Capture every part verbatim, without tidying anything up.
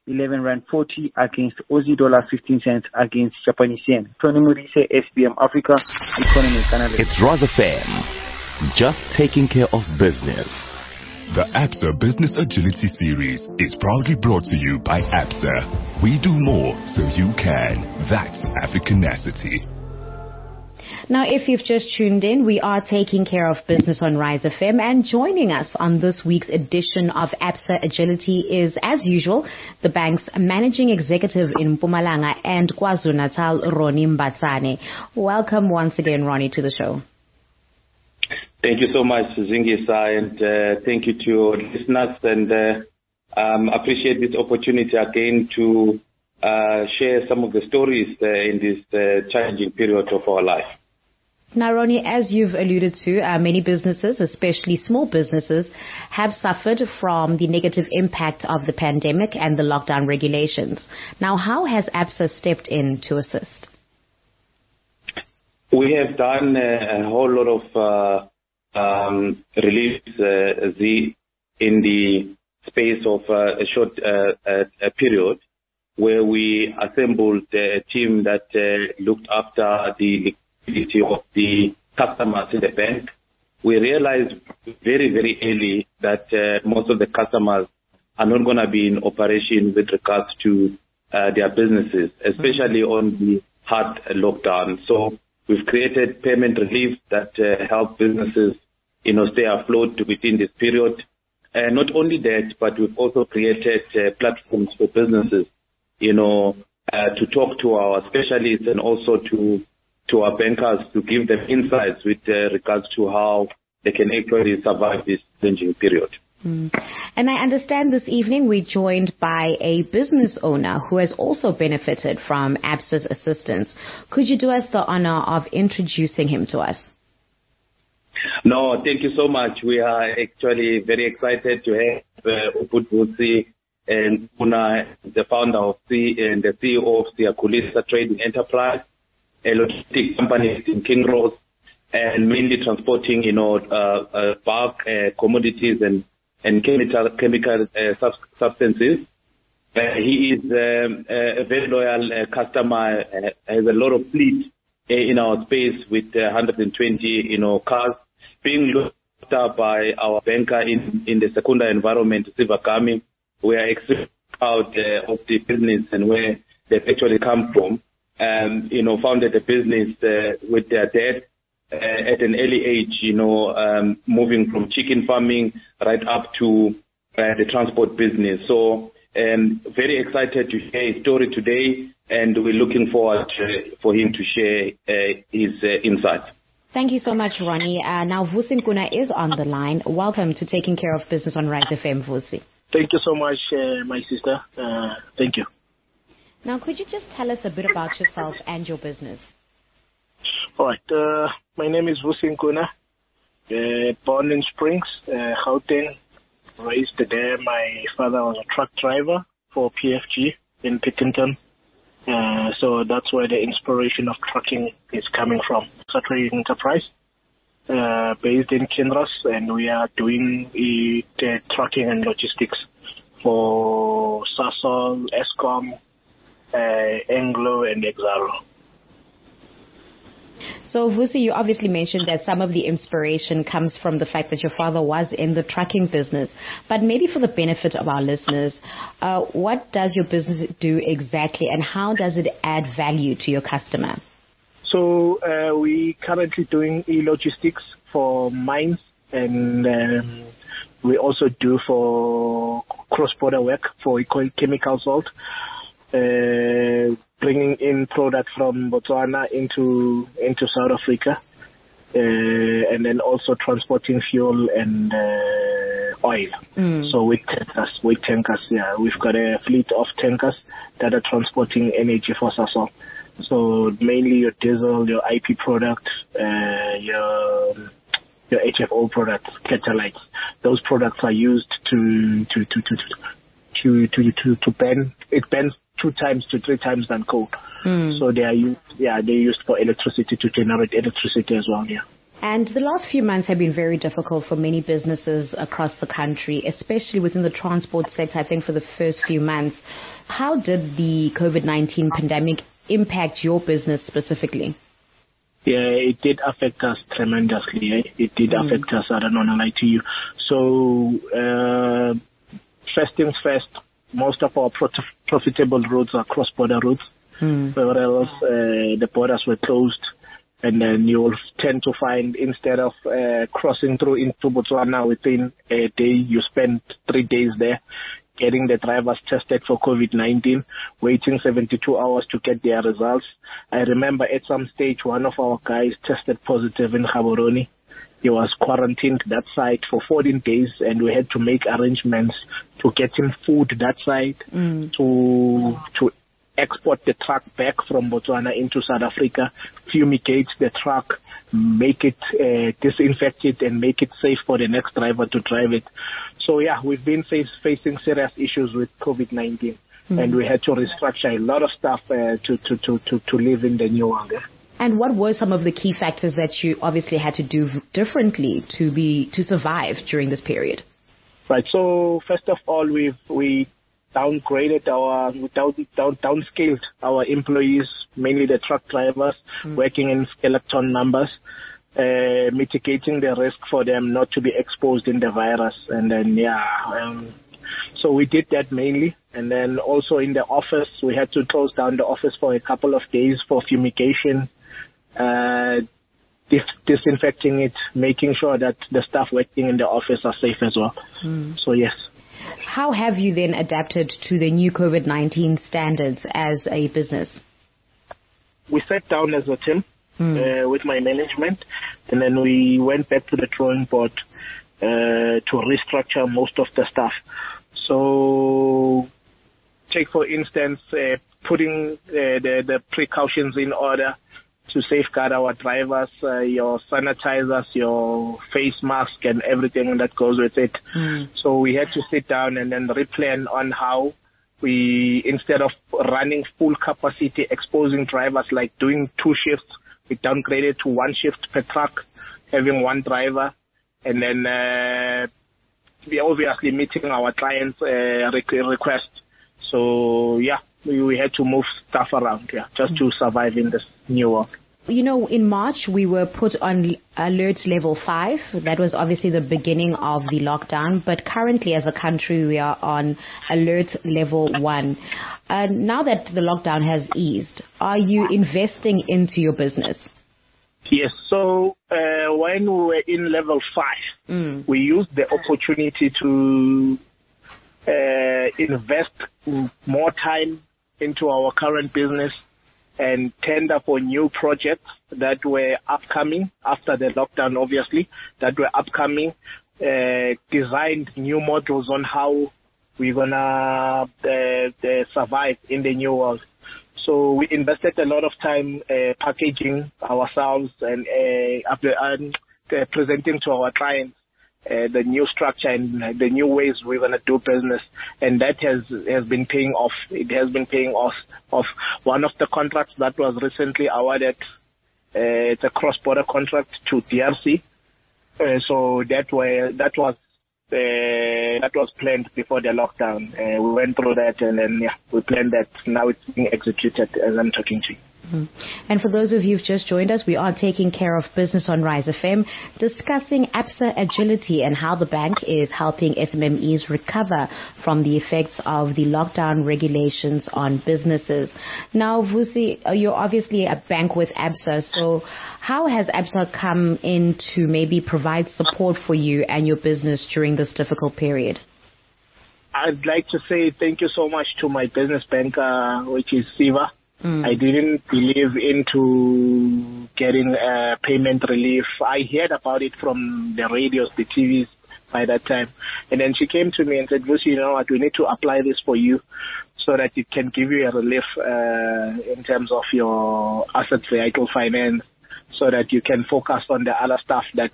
eleven rand forty against Aussie dollar fifteen cents against Japanese yen. Tony Murise, S B M Africa, Economic Analyst. It's Raz F M, just taking care of business. The ABSA Business Agility Series is proudly brought to you by ABSA. We do more so you can. That's Africanacity. Now, if you've just tuned in, we are taking care of business on Rise F M, and joining us on this week's edition of ABSA Agility is, as usual, the bank's managing executive in Mpumalanga and KwaZulu-Natal, Ronnie Mbatsane. Welcome once again, Ronnie, to the show. Thank you so much, Zingisa, and uh, thank you to your listeners, and uh, um, appreciate this opportunity again to uh, share some of the stories uh, in this uh, challenging period of our life. Now, Ronnie, as you've alluded to, uh, many businesses, especially small businesses, have suffered from the negative impact of the pandemic and the lockdown regulations. Now, how has ABSA stepped in to assist? We have done a, a whole lot of uh, Um, relief uh, the, in the space of uh, a short uh, a, a period, where we assembled a team that uh, looked after the liquidity of the customers in the bank. We realized very, very early that uh, most of the customers are not going to be in operation with regards to uh, their businesses, especially on the hard lockdown. So we've created payment relief that uh, help businesses you know, stay afloat within this period. And not only that, but we've also created uh, platforms for businesses, you know, uh, to talk to our specialists and also to to our bankers to give them insights with uh, regards to how they can actually survive this challenging period. Mm. And I understand this evening we're joined by a business owner who has also benefited from ABSA's assistance. Could you do us the honor of introducing him to us? No, thank you so much. We are actually very excited to have uh, Uput Vusi and Una, the founder of C and the C E O of Siyakhulisa Trading Enterprise, a logistics company in Kinross, and mainly transporting, you know, uh, uh, bulk uh, commodities and and chemical chemical uh, sub- substances. Uh, he is um, a very loyal uh, customer. Uh, has a lot of fleet uh, in our space with uh, one hundred twenty, you know, cars. Being looked up by our banker in, in the secondary environment, Sivakami. We are extremely proud uh, of the business and where they've actually come from. Um, you know, founded a business uh, with their dad uh, at an early age, you know, um, moving from chicken farming right up to uh, the transport business. So um, very excited to share his story today, and we're looking forward uh, for him to share uh, his uh, insights. Thank you so much, Ronnie. Uh, now, Vusi Nkuna is on the line. Welcome to Taking Care of Business on Rise F M, Vusi. Thank you so much, uh, my sister. Uh, thank you. Now, could you just tell us a bit about yourself and your business? All right. Uh, my name is Vusi Nkuna, uh, born in Springs, uh, Gauteng. Raised there. My father was a truck driver for P F G in Pittington. Uh, so that's where the inspiration of trucking is coming from. It's a trading enterprise uh, based in Kinross, and we are doing the, the trucking and logistics for Sasol, Eskom, uh, Anglo, and Exaro. So, Vusi, you obviously mentioned that some of the inspiration comes from the fact that your father was in the trucking business. But maybe for the benefit of our listeners, uh, what does your business do exactly, and how does it add value to your customer? So, uh, we currently doing e-logistics for mines, and um, we also do for cross-border work for chemical salt. Uh, bringing in product from Botswana into into South Africa, uh, and then also transporting fuel and uh, oil. Mm. So with tankers, with tankers, yeah, we've got a fleet of tankers that are transporting energy for Sasol. So mainly your diesel, your I P product, uh, your your H F O products, catalytes. Those products are used to to to to to to to, to burn. It burns two times to three times than coal. Mm. So they are used, yeah, they're used for electricity, to generate electricity as well, yeah. And the last few months have been very difficult for many businesses across the country, especially within the transport sector, I think for the first few months. How did the COVID nineteen pandemic impact your business specifically? Yeah, it did affect us tremendously. Eh? It did mm. affect us, I don't want to lie to you. So, uh, first things first, most of our pro- profitable routes are cross-border routes. Mm. Where else uh, the borders were closed. And then you'll tend to find instead of uh, crossing through into Botswana within a day, you spend three days there getting the drivers tested for COVID nineteen, waiting seventy-two hours to get their results. I remember at some stage, one of our guys tested positive in Gaborone. He was quarantined that side for fourteen days, and we had to make arrangements to get him food that side, mm. to to export the truck back from Botswana into South Africa, fumigate the truck, make it uh, disinfect it, and make it safe for the next driver to drive it. So yeah, we've been face, facing serious issues with COVID nineteen, mm-hmm. and we had to restructure a lot of stuff uh, to, to, to, to, to live in the new world. And what were some of the key factors that you obviously had to do differently to be to survive during this period? Right. So first of all, we've we downgraded our down, down downscaled our employees, mainly the truck drivers, mm. working in skeleton numbers. Uh, mitigating the risk for them not to be exposed in the virus. And then, yeah, um, so we did that mainly. And then also in the office, we had to close down the office for a couple of days for fumigation, uh, dis- disinfecting it, making sure that the staff working in the office are safe as well. Mm. So, yes. How have you then adapted to the new COVID nineteen standards as a business? We sat down as a team. Mm. Uh, with my management, and then we went back to the drawing board uh, to restructure most of the stuff. So, take for instance, uh, putting uh, the, the precautions in order to safeguard our drivers, uh, your sanitizers, your face mask, and everything that goes with it. Mm. So we had to sit down and then replan on how we, instead of running full capacity, exposing drivers like doing two shifts, we downgraded to one shift per truck, having one driver, and then uh, we obviously meeting our clients' uh, request. So, yeah, we, we had to move stuff around, yeah, just mm. to survive in this new world. You know, in March, we were put on alert level five. That was obviously the beginning of the lockdown. But currently, as a country, we are on alert level one. Uh, now that the lockdown has eased, are you investing into your business? Yes. So uh, when we were in level five, mm. we used the opportunity to uh, invest more time into our current business and tender for new projects that were upcoming after the lockdown, obviously, that were upcoming, uh, designed new models on how we're going to uh, uh, survive in the new world. So we invested a lot of time uh, packaging ourselves and uh, after, um, uh, presenting to our clients uh, the new structure and the new ways we're going to do business. And that has has been paying off. It has been paying off. off. One of the contracts that was recently awarded, uh, it's a cross-border contract to D R C. Uh, so that, were, that was Uh, that was planned before the lockdown. Uh, we went through that and then yeah, we planned that. Now it's being executed as I'm talking to you. Mm-hmm. And for those of you who've just joined us, we are taking care of business on Rise F M, discussing Absa Agility and how the bank is helping S M M Es recover from the effects of the lockdown regulations on businesses. Now, Vusi, you're obviously a bank with Absa, so how has Absa come in to maybe provide support for you and your business during this difficult period? I'd like to say thank you so much to my business banker, which is Siva. Mm. I didn't believe into getting uh, payment relief. I heard about it from the radios, the T Vs by that time. And then she came to me and said, Vusi, you know what, we need to apply this for you so that it can give you a relief uh, in terms of your asset vehicle finance so that you can focus on the other stuff that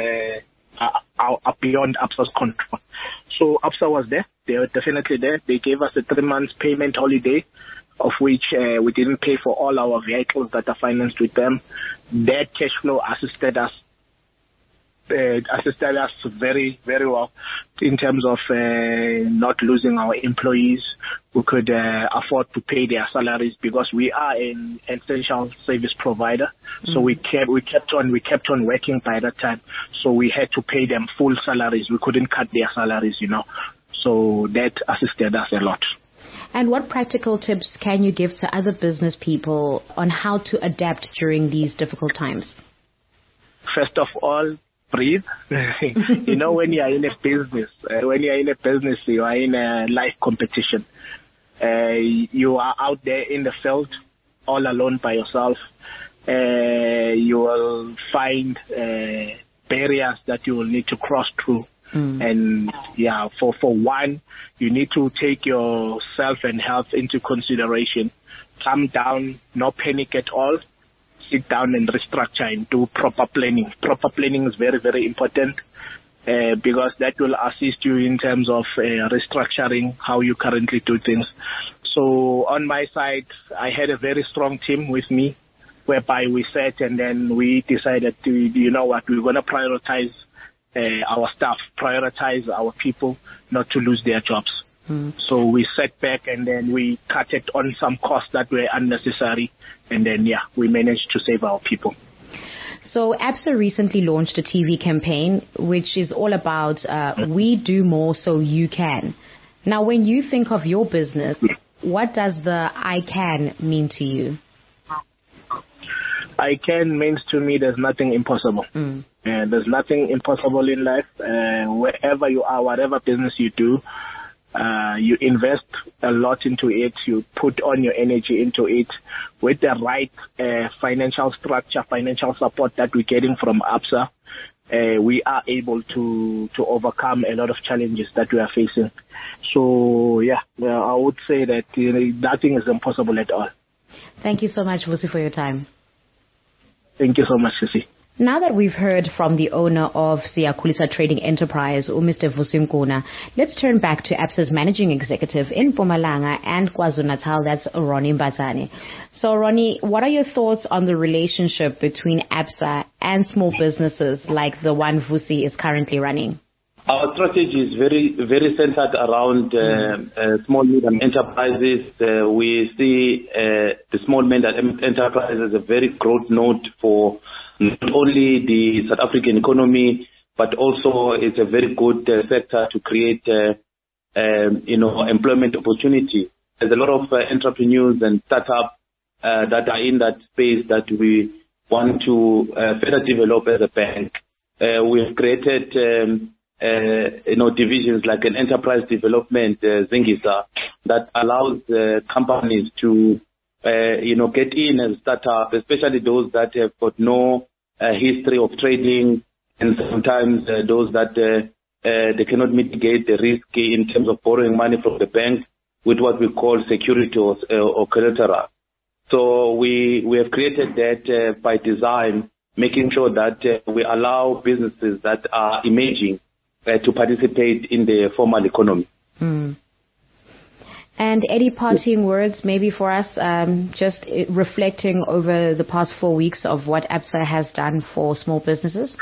uh, are, are beyond Absa's control. So Absa was there. They were definitely there. They gave us a three months payment holiday, of which uh, we didn't pay for all our vehicles that are financed with them. That cash flow assisted us uh, assisted us very, very well in terms of uh, not losing our employees. We could uh, afford to pay their salaries because we are an essential service provider. Mm. So we kept we kept on we kept on working by that time. So we had to pay them full salaries. We couldn't cut their salaries, you know. So that assisted us a lot. And what practical tips can you give to other business people on how to adapt during these difficult times? First of all, breathe. You know, when you are in a business, uh, when you are in a business, you are in a life competition. Uh, you are out there in the field, all alone by yourself. Uh, you will find uh, barriers that you will need to cross through. Mm. And yeah, for, for one, you need to take yourself and health into consideration. Calm down, no panic at all. Sit down and restructure and do proper planning. Proper planning is very, very important uh, because that will assist you in terms of uh, restructuring how you currently do things. So on my side, I had a very strong team with me whereby we sat and then we decided to, you know what, we're going to prioritize uh, our staff, prioritize our people not to lose their jobs. Mm. So we sat back and then we cut it on some costs that were unnecessary. And then, yeah, we managed to save our people. So ABSA recently launched a T V campaign, which is all about uh, we do more so you can. Now, when you think of your business, what does the I can mean to you? I can means to me there's nothing impossible. Mm. Uh, there's nothing impossible in life. Uh, wherever you are, whatever business you do, Uh, you invest a lot into it, you put on your energy into it. With the right uh, financial structure, financial support that we're getting from ABSA, uh, we are able to, to overcome a lot of challenges that we are facing. So, yeah, well, I would say that you know, nothing is impossible at all. Thank you so much, Vusi, for your time. Thank you so much, Sissy. Now that we've heard from the owner of Siyakhulisa Trading Enterprise, Mister Vusi Nkuna, let's turn back to ABSA's managing executive in Mpumalanga and KwaZulu-Natal, that's Ronnie Mbatsane. So, Ronnie, what are your thoughts on the relationship between ABSA and small businesses like the one Vusi is currently running? Our strategy is very, very centered around uh, uh, small medium enterprises. Uh, we see uh, the small medium enterprise as a very growth node for not only the South African economy, but also it's a very good uh, sector to create, uh, um, you know, employment opportunity. There's a lot of uh, entrepreneurs and startups uh, that are in that space that we want to uh, further develop as a bank. Uh, we've created, um, uh, you know, divisions like an enterprise development, uh, Zingisa, that allows uh, companies to, uh, you know, get in as startups, especially those that have got no Uh, history of trading, and sometimes uh, those that uh, uh, they cannot mitigate the risk in terms of borrowing money from the bank with what we call security or, uh, or collateral. So we we have created that uh, by design, making sure that uh, we allow businesses that are emerging uh, to participate in the formal economy. Mm. And any parting words maybe for us, um, just reflecting over the past four weeks of what ABSA has done for small businesses?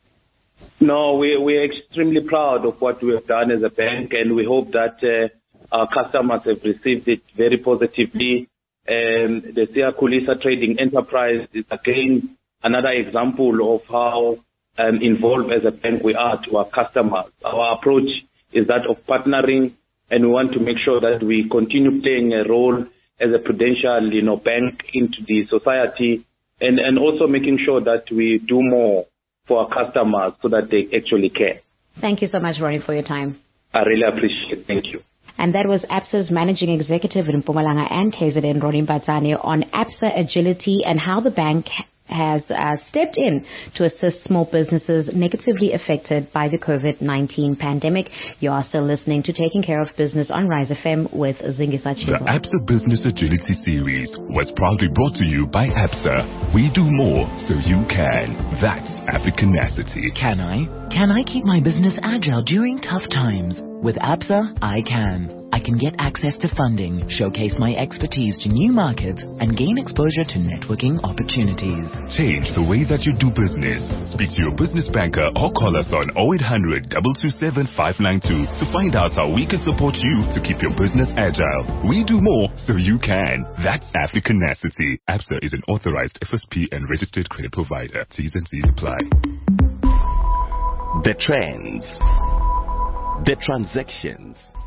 No, we, we're extremely proud of what we have done as a bank, and we hope that uh, our customers have received it very positively. Um, the Siyakhulisa Trading Enterprise is again another example of how um, involved as a bank we are to our customers. Our approach is that of partnering, and we want to make sure that we continue playing a role as a prudential, you know, bank into the society, and, and also making sure that we do more for our customers so that they actually care. Thank you so much, Ronnie, for your time. I really appreciate it. Thank you. And that was ABSA's managing executive in Mpumalanga and K Z N, Ronnie Mbatsane, on ABSA Agility and how the bank has uh, stepped in to assist small businesses negatively affected by the COVID nineteen pandemic. You are still listening to Taking Care of Business on Rise F M with Zingisa Chibo. The ABSA Business Agility Series was proudly brought to you by ABSA. We do more so you can. That's Africanacity. Can I? Can I keep my business agile during tough times? With Absa, I can. I can get access to funding, showcase my expertise to new markets, and gain exposure to networking opportunities. Change the way that you do business. Speak to your business banker or call us on oh eight hundred, two two seven, five nine two to find out how we can support you to keep your business agile. We do more so you can. That's Africanacity. Absa is an authorized F S P and registered credit provider. T's and C's apply. The trends. The transactions.